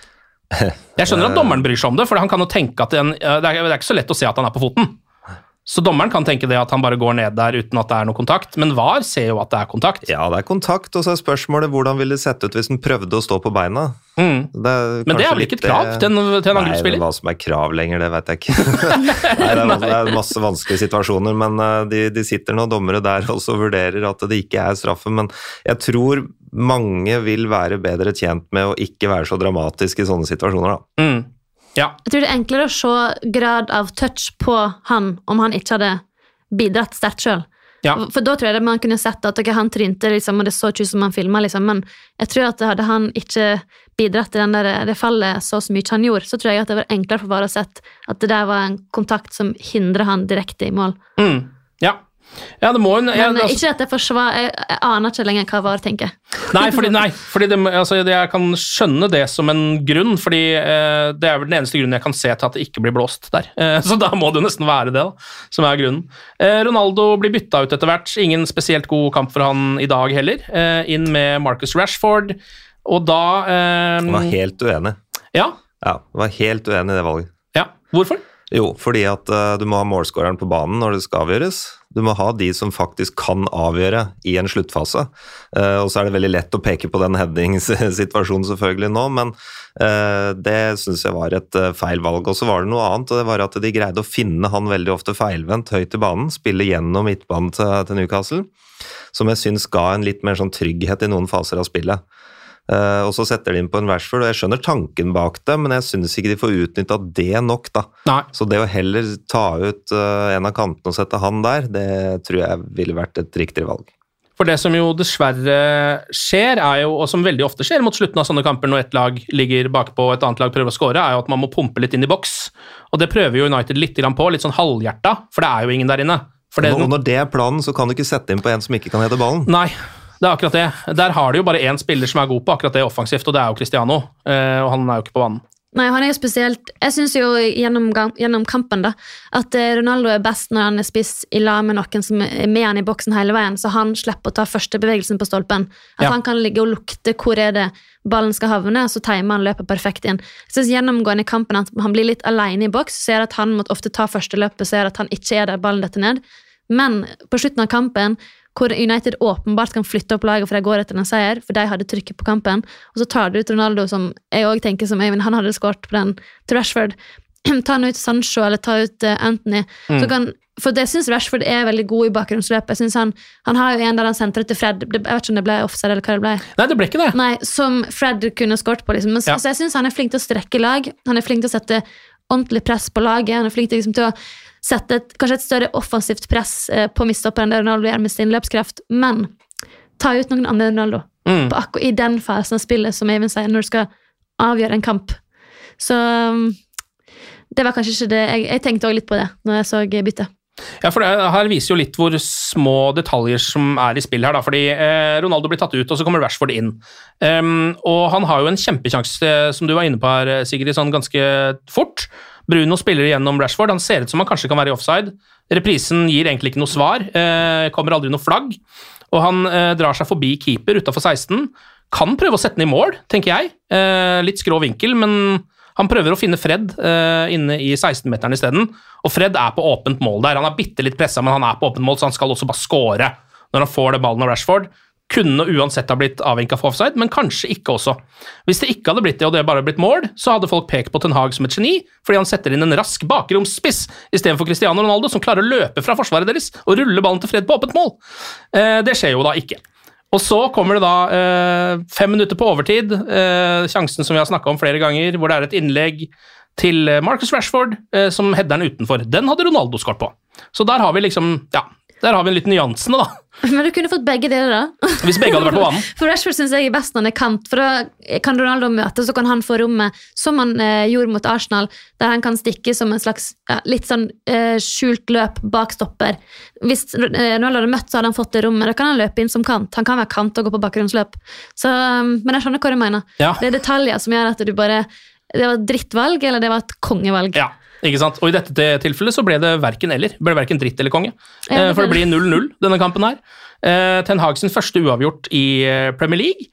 Jeg skjønner at dommeren bryr seg om det, for han kan jo tenke at den, det, er, det er ikke så lett å se at han er på foten. Så dommeren kan tenke det at han bare går ned der uten at det er noe kontakt, men V A R ser jo at det er kontakt. Ja, det er kontakt, og så er spørsmålet hvordan ville det sett ut hvis han prøvde å stå på beina. Mm. Det men det er vel ikke et krav til en, til en angrepsspiller? Nei, hva som er krav lenger, det vet jeg ikke. Nei, det er, det er masse vanskelige situasjoner, men de, de sitter noen dommere der og så vurderer at det ikke er straffe, men jeg tror mange vil være bedre tjent med å ikke være så dramatisk i sånne situasjoner da. Mm. Ja. Jeg tror det er enklere å se grad av touch på han om han ikke hadde bidratt sterkt selv. Ja. For da tror jeg at man kunne sett at okay, han trynte, liksom, og det så ikke ut som han filmet, liksom, men jeg tror at hadde han ikke bidratt til den der, det fallet så, så mye han gjorde, så tror jeg at det var enklere for bare å sett at det der var en kontakt som hindrer han direkte i mål. Mm. Ja. Ja, det må hun... Men ja, altså, altså, ikke at jeg forsvar, jeg, jeg aner ikke lenger hva VAR tenker. nei, fordi, nei, fordi det, altså, jeg kan skjønne det som en grunn, fordi eh, det er vel den eneste grunnen jeg kan se til at det ikke blir blåst der. Eh, så da må det jo nesten være det, da, som er grunnen. Eh, Ronaldo blir bytta ut etter hvert. Ingen spesielt god kamp for han i dag heller. Eh, inn med Marcus Rashford, og da... Eh, Jeg var helt uenig. Ja? Ja, jeg var helt uenig i det valget. Ja. Hvorfor? Jo, fordi at uh, du må ha målskåreren på banen når det skal avgjøres. Du må ha de som faktisk kan avgjøre i en sluttfase. Uh, og så er det veldig lett å peke på den headingssituasjonen selvfølgelig nå, men uh, det synes jeg var et uh, feil valg. Og så var det noe annet, og det var at de greide å finne han veldig ofte feilvendt høyt i banen, spille gjennom midtbanen til, til Newcastle, som jeg synes ga en litt mer sånn trygghet i noen faser av spillet. Uh, og så setter de inn på en Rashford, og jeg skjønner tanken bak det, men jeg synes ikke de får utnyttet det nok da. Nei. Så det å heller ta ut uh, en av kantene og sette han der, det tror jeg ville vært et riktig valg. For det som jo dessverre skjer, er jo, og som veldig ofte skjer mot slutten av sånne kamper når et lag ligger bakpå og et annet lag prøver å skåre, er jo at man må pumpe litt inn i boks. Og det prøver jo United litt på, litt sånn halvhjerta, for det er jo ingen der inne. For det, og når det er planen, så kan du ikke sette inn på en som ikke kan hede ballen. Nei, det er akkurat det. Der har du jo bare én spiller som er god på akkurat det offensivt, og det er jo Cristiano, og han er jo ikke på banen. Nei, han er jo spesielt. Jeg synes jo gjennom, gjennom kampen da, at Ronaldo er best når han er spiss i lag med noen som er med han i boksen hele veien, så han slipper å ta første bevegelsen på stolpen. At ja. Han kan ligge og lukte hvor er det ballen skal havne, og så timer han løpet perfekt inn. Jeg synes gjennomgående i kampen at han blir litt alene i boks, ser at han måtte ofte ta første løpet, ser at han ikke er der ballen detter ned. Men på slutten av kampen, hvor United åpenbart kan flytte opp laget for de går etter en seier, for de hadde trykket på kampen, og så tar du ut Ronaldo, som jeg også tenker som Eivind, han hadde skåret på den til Rashford, ta han ut Sancho, eller ta ut uh, Anthony, mm. så kan, for det synes Rashford er veldig god i bakgrunnsløpet, jeg synes han, han har jo en der han sentret til Fred, jeg vet ikke om det ble offside eller hva det ble. Nei, det ble ikke det. Nei, som Fred kunne skåret på, liksom. Men ja. Så jeg synes han er flink til å strekke lag, han er flink til å sette ordentlig press på laget, han er flink til, liksom, til å sette et, kanskje et større offensivt press eh, på midtstopperen der Ronaldo gjør med sin løpskraft, men ta ut noen andre Ronaldo mm. på akkurat i den fasen av spillet som Eivind sier, når du skal avgjøre en kamp. Så um, det var kanskje ikke det, jeg, jeg tenkte også litt på det når jeg så bytte. Ja, for det her viser jo litt hvor små detaljer som er i spill her, da, fordi eh, Ronaldo blir tatt ut, og så kommer Rashford inn. Um, og han har jo en kjempekjanse, som du var inne på her, Sigrid, sånn ganske fort. Bruno spiller igjennom Rashford, han ser ut som han kanskje kan være i offside. Reprisen gir egentlig ikke noe svar, eh, kommer aldri noe flagg, og han eh, drar seg forbi keeper utenfor seksten. Kan prøve å sette den i mål, tenker jeg. Eh, litt skrå vinkel, men han prøver å finne Fred eh, inne i seksten-meteren i stedet, og Fred er på åpent mål der. Han er bitte litt presset, men han er på åpent mål, så han skal også bare score når han får det ballen av Rashford. Kunne uansett ha blitt avvinket for offside, men kanskje ikke også. Hvis det ikke hadde blitt det, og det bare blitt mål, så hadde folk pekt på Ten Hag som et geni, fordi han setter inn en rask bakromsspiss i stedet for Cristiano Ronaldo, som klarer å løpe fra forsvaret deres og rulle ballen til Fred på åpent mål. Eh, det skjer jo da ikke. Og så kommer det da eh, fem minutter på overtid, eh, sjansen som vi har snakket om flere ganger, hvor det er et innlegg til Marcus Rashford, eh, som header den utenfor. Den hadde Ronaldo skåret på. Så der har vi liksom, ja, der har vi en liten nyansene da. Men du kunne fått begge deler da. Hvis begge hadde vært på banen. For Rashford synes jeg er best når han er kant, for da kan Ronaldo møte, så kan han få rommet, som han eh, gjorde mot Arsenal, der han kan stikke som en slags, ja, litt sånn eh, skjult løp bak stopper. Hvis eh, Ronaldo hadde møtt, så hadde han fått det rommet, da kan han løpe inn som kant. Han kan være kant og gå på bakgrunnsløp. Så, um, men jeg skjønner hva du mener. Ja. Det er detaljer som gjør at du bare, det var et drittvalg, eller det var et kongevalg. Ja. Ikke sant? Og i dette tilfellet så ble det hverken eller. Det ble hverken dritt eller konge. Ja, det for det blir null null denne kampen her. Ten Hag sin første uavgjort i Premier League.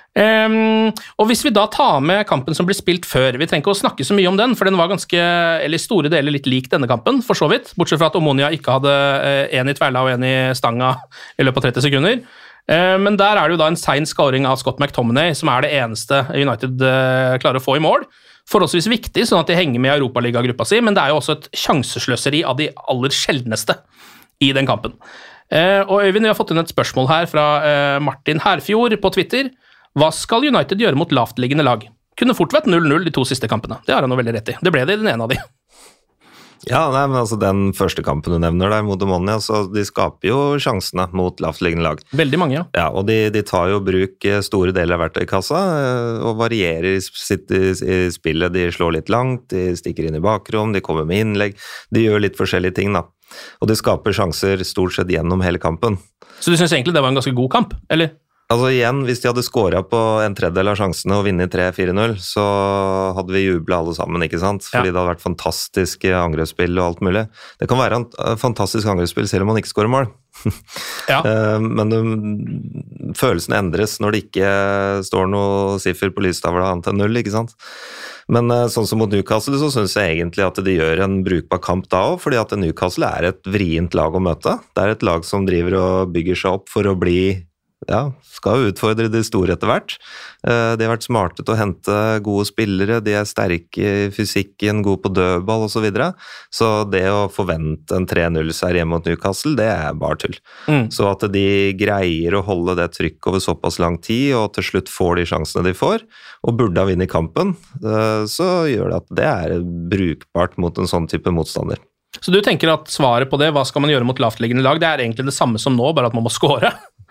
Um, og hvis vi da tar med kampen som ble spilt før, vi trenger ikke å snakke så mye om den, for den var ganske, eller store deler litt lik denne kampen, for så vidt, bortsett fra at Omonia ikke hadde en i tverla og en i stanga i løpet av tretti sekunder. Uh, men der er det jo da en sein scoring av Scott McTominay, som er det eneste United uh, klarer å få i mål. Forholdsvis viktig, sånn at de henger med i Europaliga-gruppa si, men det er jo også et sjansesløseri av de aller sjeldneste i den kampen. Uh, og Øyvind, vi har fått inn et spørsmål her fra uh, Martin Herfjord på Twitter. Hva skal United gjøre mot lavtliggende lag? Kunne fort vært null null de to siste kampene. Det har han jo veldig rett i. Det ble det i den ene av de. Ja, nei, men altså den første kampen du nevner der mot Omonia, så de skaper jo sjansene mot lavtliggende lag. Veldig mange, ja. Ja, og de, de tar jo bruk store deler av verktøykassa og varierer i, sitt, i, i spillet. De slår litt langt, de stikker inn i bakrom, de kommer med innlegg, de gjør litt forskjellige ting da. Og de skaper sjanser stort sett gjennom hele kampen. Så du synes egentlig det var en ganske god kamp, eller? Altså igjen, hvis de hadde skåret på en tredjedel av sjansene og vinnet tre fire null, så hadde vi jublet alle sammen, ikke sant? Fordi ja. Det hadde vært fantastisk angrepsspill og alt mulig. Det kan være en fantastisk angrepsspill selv om man ikke skårer mål. Ja. Men det, følelsen endres når det ikke står noe siffer på lystavla annet enn null, ikke sant? Men sånn som mot Newcastle så synes jeg egentlig at de gjør en brukbar kamp da også, fordi at Newcastle er et vrient lag å møte. Det er et lag som driver og bygger seg opp for å bli ja, skal utfordre de store etter hvert. De har vært smarte til å hente gode spillere, de er sterke i fysikken, gode på dødball og så videre. Så det å forvente en tre null-seier hjemme mot Newcastle, det er bare tull. Mm. Så at de greier å holde det trykket over såpass lang tid, og til slutt får de sjansene de får, og burde ha vunnet kampen, så gjør det at det er brukbart mot en sånn type motstander. Så du tenker at svaret på det, hva skal man gjøre mot lavtliggende lag, det er egentlig det samme som nå, bare at man må score?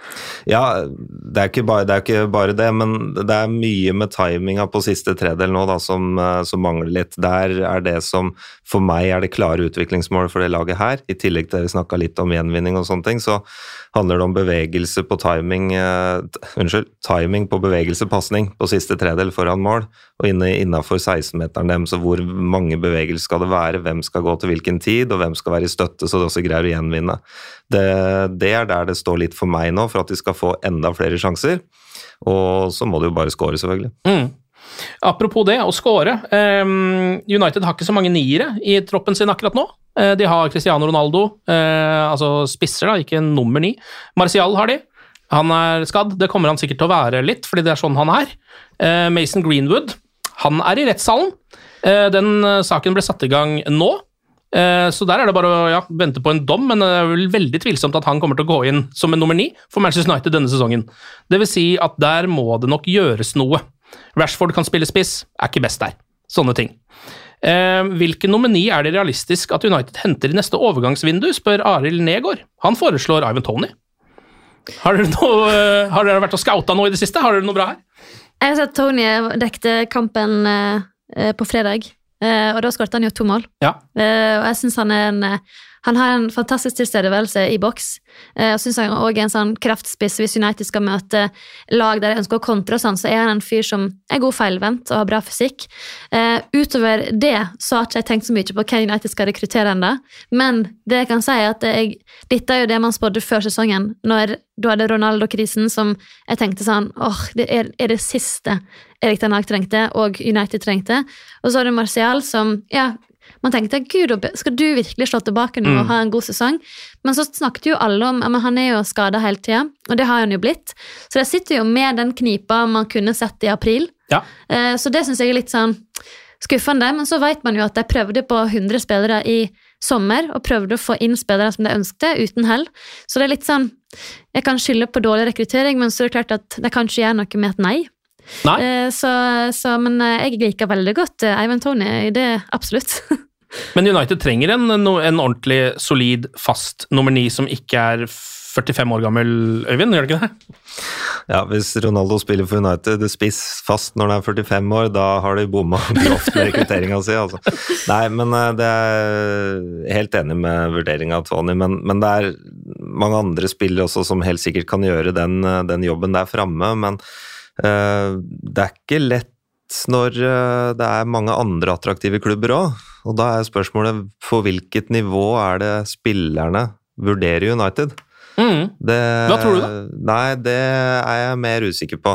Ja, det er ikke bare det, er ikke bare det, men det er mye med timinga på siste tredel nå da, som, som mangler litt. Der er det som for meg er det klare utviklingsmålet for det laget her, i tillegg til at vi snakket litt om gjenvinning og sånne ting, så handler det om bevegelse på timing, uh, unnskyld, timing på bevegelse, passning på siste tredel foran mål, og inne, innenfor seksten-meteren dem, så hvor mange bevegelser skal det være, hvem skal gå til hvilken tid, og hvem skal være i støtte, så det også greier å gjenvinne. Det, det er der det står litt for meg nå, for at de skal få enda flere sjanser, og så må de jo bare score selvfølgelig. Mm. Apropos det, å score, um, United har ikke så mange niere i troppen sin akkurat nå. Uh, de har Cristiano Ronaldo, uh, altså spisser da, ikke nummer ni. Martial har de, han er skadd, det kommer han sikkert til å være litt, fordi det er sånn han er. Uh, Mason Greenwood, han er i rettssalen. Uh, den uh, saken ble satt i gang nå, så der er det bare å ja, vente på en dom, men det er vel veldig tvilsomt at han kommer til å gå inn som en nummer ni for Manchester United denne sesongen. Det vil si at der må det nok gjøres noe. Rashford kan spille spiss, er ikke best der. Sånne ting. Eh, hvilken nummer ni er det realistisk at United henter i neste overgangsvindu, spør Arild Negård. Han foreslår Ivan Toney. Har dere, noe, har dere vært og scouta noe i det siste? Har dere noe bra her? Jeg har sett Toney dekte kampen eh, på fredag. Uh, og da skåret han jo to mål. Ja. Uh, og jeg synes han er en uh, han har en fantastisk tilstedeværelse i boks. Uh, og synes han også er en sånn kraftspiss hvis United skal møte lag der de ønsker å kontre og sånn, så er han en fyr som er god feilvendt og har bra fysikk. Uh, utover det så har ikke jeg tenkt så mye på hva United skal rekruttere enda, men det jeg kan si er at jeg, dette er jo det man spådde før sesongen, når du hadde Ronaldo-krisen som jeg tenkte sånn, åh, oh, det er, er det siste Erik Ten Hag trengte, og United trengte. Og så har du Martial som, ja, man tenkte, gud, skal du virkelig slå tilbake nå og ha en god sesong? Men så snakket jo alle om, men han er jo skadet hele tiden, og det har han jo blitt. Så det sitter jo med den knipa man kunne sett i april. Ja. Så det synes jeg er litt sånn skuffende, men så vet man jo at de prøvde på hundre spillere i sommer, og prøvde å få inn spillere som de ønskte, uten hell. Så det er litt sånn, jeg kan skylde på dårlig rekruttering, men så er det klart at det kan ikke gjøre noe med et nei. Nei. Så, så, men jeg liker veldig godt Ivan Toney, det er absolutt. Men United trenger en, en ordentlig solid, fast nummer ni som ikke er førtifem år gammel, Øyvind, gjør det ikke det? Ja, hvis Ronaldo spiller for United spiss fast når han er førtifem år, da har de bomma grovt med rekrutteringen sin, altså. Nei, men det er helt enig med vurderingen av Tony, men, men det er mange andre spillere også som helt sikkert kan gjøre den, den jobben der fremme, men uh, det er ikke lett når uh, det er mange andre attraktive klubber også, og da er spørsmålet på hvilket nivå er det spillerne vurderer United? Mm. Det, Hva tror du da? Nei, det er jeg mer usikker på.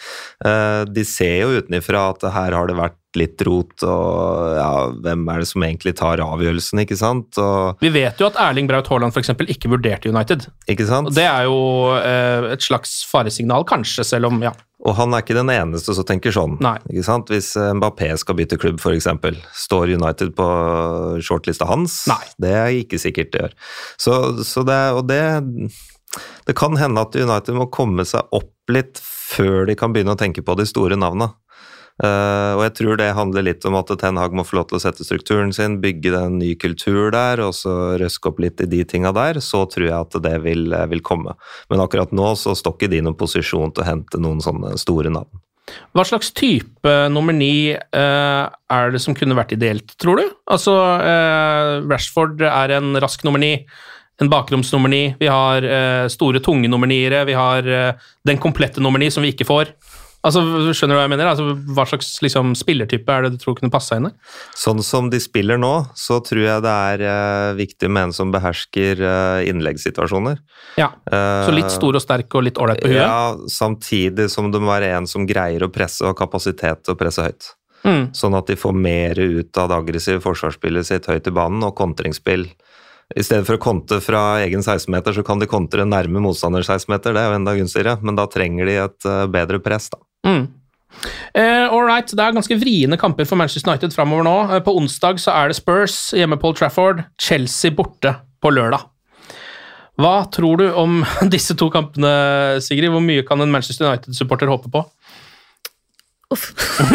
De ser jo utenifra at her har det vært litt rot, og ja, hvem er det som egentlig tar avgjørelsen, ikke sant? Og, vi vet jo at Erling Braut Haaland for eksempel ikke vurderte United. Ikke sant? Og det er jo eh, et slags faresignal, kanskje, selv om, ja. Og han er ikke den eneste som tenker sånn. Nei. Ikke sant? Hvis Mbappé skal bytte klubb, for eksempel, står United på shortlista hans? Nei. Det er ikke sikkert det gjør. Så, så det, og det, det kan hende at United må komme seg opp litt før de kan begynne å tenke på de store navnene. Uh, og jeg tror det handler litt om at Ten Hag må få lov til å sette strukturen sin, bygge en ny kultur der, og så røske opp litt i de tingene der, så tror jeg at det vil, vil komme. Men akkurat nå så står ikke de i noen posisjon til å hente noen sånne store navn. Hva slags type nummer ni uh, er det som kunne vært ideelt, tror du? Altså, uh, Rashford er en rask nummer ni, en bakromsnummer ni, vi har uh, store, tunge nummer niere, vi har uh, den komplette nummer ni som vi ikke får. Altså, skjønner du hva jeg mener? Altså, hva slags liksom, spillertype er det du tror kunne passe inn der? Sånn som de spiller nå, så tror jeg det er uh, viktig med en som behersker uh, innleggssituasjoner. Ja, så litt stor og sterk og litt ålreit på huet? Ja, samtidig som det må være en som greier å presse og kapasitet til å presse høyt. Mm. Sånn at de får mer ut av det aggressive forsvarsspillet sitt høyt i banen og kontringsspill. I stedet for å konte fra egen seksten meter, så kan de kontre nærme motstander seksten meter, det er jo enda gunstigere, men da trenger de et uh, bedre press da. Mm. Uh, all right, det er ganske vriende kamper for Manchester United fremover nå. Uh, på onsdag så er det Spurs hjemme på Old Trafford, Chelsea borte på lørdag. Hva tror du om disse to kampene, Sigrid? Hvor mye kan en Manchester United-supporter håpe på? Uff.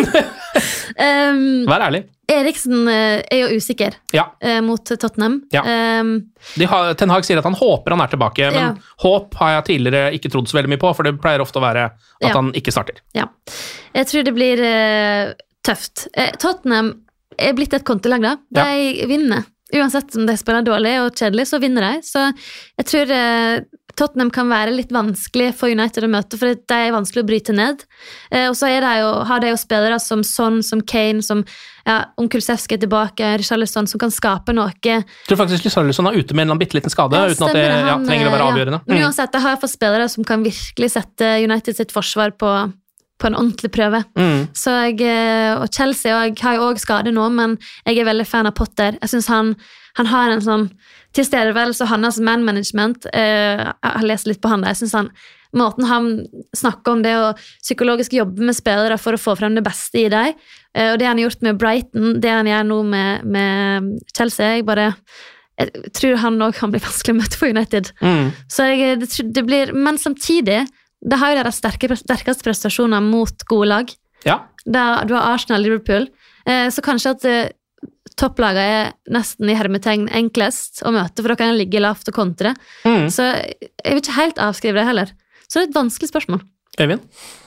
um, Vær ærlig. Eriksen uh, er jo usikker ja. uh, mot Tottenham. Ja. Um, De har, Ten Hag sier at han håper han er tilbake, men ja. håp har jeg tidligere ikke trodd så veldig mye på, for det pleier ofte å være at ja. han ikke starter. Ja. Jeg tror det blir uh, tøft. Uh, Tottenham er blitt et kontelag da. De ja. vinner. Uansett om de spiller dårlig og kjedelig, så vinner de. Så jeg tror uh, Tottenham kan være litt vanskelig for United å møte, for de er vanskelig å bryte ned. Uh, og så er de jo, har de jo spillere som Son, som Kane, som ja, om Kulusevski er tilbake, Richarlison, som kan skape noe. Jeg tror faktisk Richarlison er ute med en eller annen bitteliten skade, ja, uten at det han, ja, trenger å være avgjørende. Ja. Men uansett, de har fått spillere som kan virkelig sette United sitt forsvar på på en ordentlig prøve. Mm. Så jeg, og Chelsea og jeg har jo også skade nå, men jeg er veldig fan av Potter. Jeg synes han, han har en sånn tilstedeværelse, og hans man-management, eh, jeg har lest litt på han der, jeg synes han, måten han snakker om det, og psykologisk jobbe med spillere for å få frem det beste i deg, eh, og det han har gjort med Brighton, det han gjør nå med, med Chelsea, jeg bare jeg tror han også kan bli vanskelig å møte for United. Mm. Så jeg, det, det blir, men samtidig det har jo deres sterke, sterkeste prestasjoner mot gode lag. Ja. Der, du har Arsenal, Liverpool. Eh, så kanskje at eh, topplaget er nesten i hermetegn enklest å møte, for da kan jeg ligge lavt og kontre. Mm. Så jeg vil ikke helt avskrive det heller. Så det er et vanskelig spørsmål. Øyvind?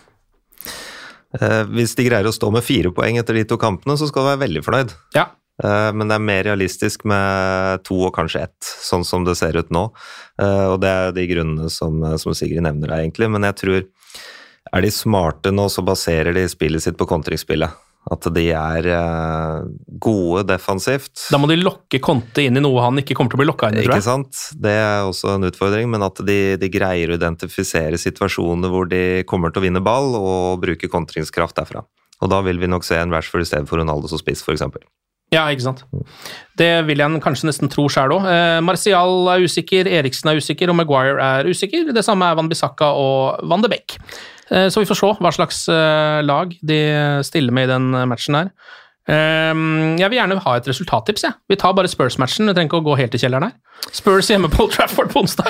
Eh, hvis de greier å stå med fire poeng etter de to kampene, så skal du være veldig fornøyd. Ja. Men det er mer realistisk med to og kanskje ett, sånn som det ser ut nå. Og det er de grunnene som, som Sigrid nevner der egentlig, men jeg tror er de smarte nå, så baserer de spillet sitt på kontringsspillet. At de er gode defensivt. Da må de lokke Conte inn i noe han ikke kommer til å bli lokket inn i, tror jeg. Ikke sant? Det er også en utfordring, men at de, de greier å identifisere situasjoner hvor de kommer til å vinne ball og bruke kontringskraft derfra. Og da vil vi nok se en Rashford i stedet for Ronaldo som spiss, for eksempel. Ja, ikke sant. Det vil jeg kanskje nesten tro selv også. Eh, Martial er usikker, Eriksen er usikker, og Maguire er usikker. Det samme er Van Bissaka og Van de Beek. Eh, så vi får se hva slags eh, lag de stiller med i den matchen her. Eh, jeg vil gjerne ha et resultattips, jeg. Vi tar bare Spurs-matchen, vi trenger ikke å gå helt i kjelleren her. Spurs hjemme på Old Trafford på onsdag.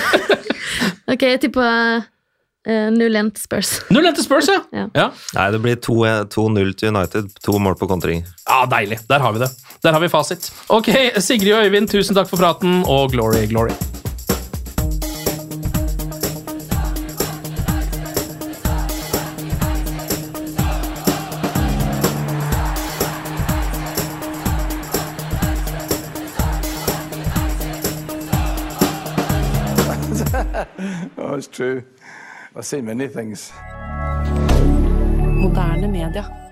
Ok, jeg tipper Uh, null én til Spurs. null én til Spurs, ja. ja. ja. Nei, det blir to null til United. To mål på kontring. Ja, deilig. Der har vi det. Der har vi fasit. Ok, Sigrid og Øyvind, tusen takk for praten, og glory, glory. Oh, it's true. I've seen many things. Moderne media.